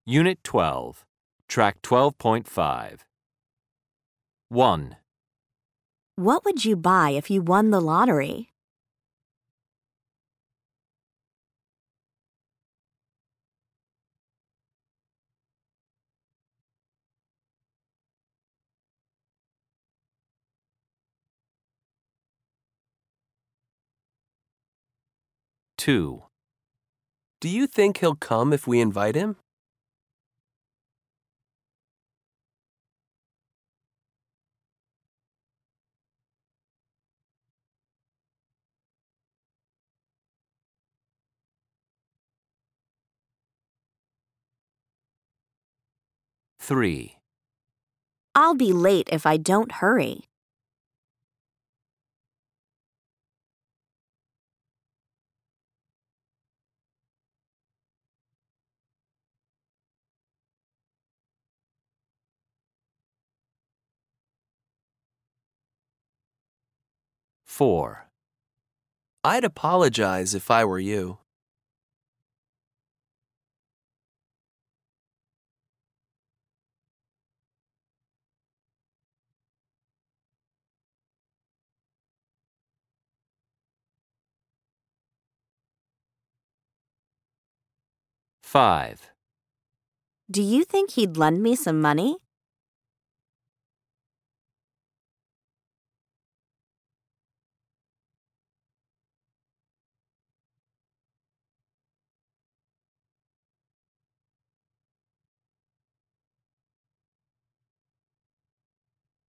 Unit 12, Track 12.5. 1, What would you buy if you won the lottery? 2, Do you think he'll come if we invite him? 3, I'll be late if I don't hurry. 4, I'd apologize if I were you. 5, Do you think he'd lend me some money?